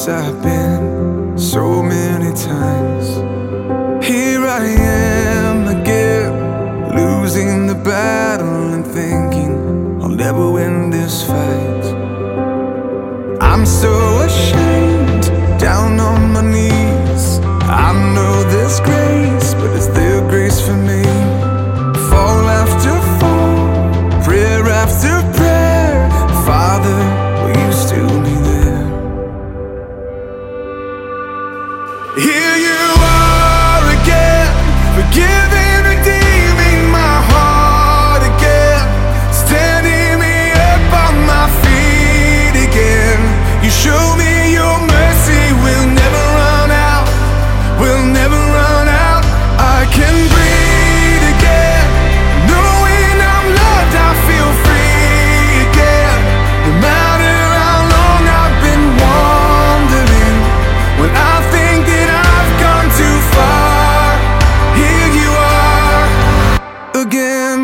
place I've been so many times. Here I am again, losing the battle and thinking I'll never win this fight. I'm so ashamed, down on my knees. I know there's grace, but is there grace for me? Fall after fall, prayer after prayer. Father, will you still be there? Here you are again, forgiving, redeeming my heart again, standing me up on my feet again. You show me your mercy will never run out, will never run out. I can breathe again, knowing I'm loved, I feel free again. No matter how long I've been wandering, when I think that I've gone too far, here you are again.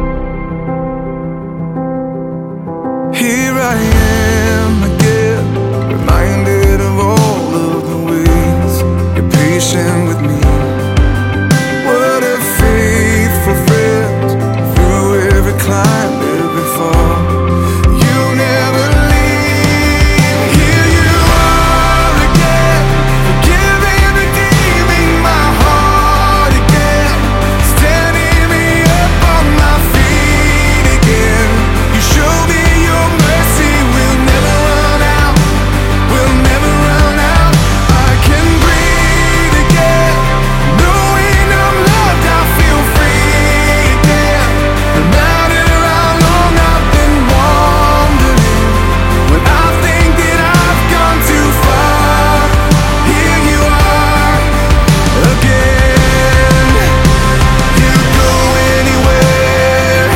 Here I am again, reminded of all of the ways you're patient with me. What a faithful friend, through every climb, every fall, you never leave. Here you are again, forgiving, redeeming my heart again, standing me up on my feet again. You show me your mercy will never run out, will never run out. I can breathe again, knowing I'm loved, I feel free again. No matter how long I've been wandering, when I think that I've gone too far, here you are again. You'd go anywhere,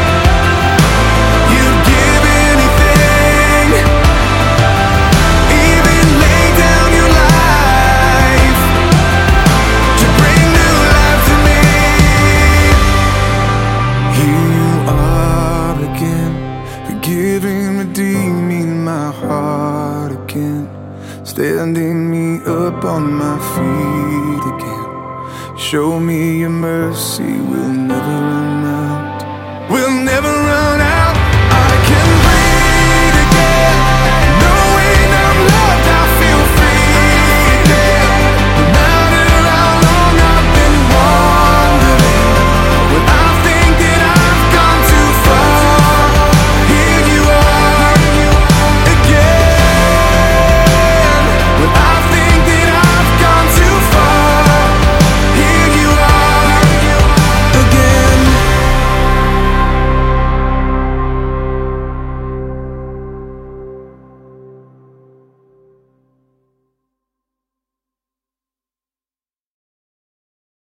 you'd give anything, even lay down your life to bring new life to me. Here you are again, forgiving, redeeming my heart again, standing me up on my feet again. Show me your mercy will never run out, will never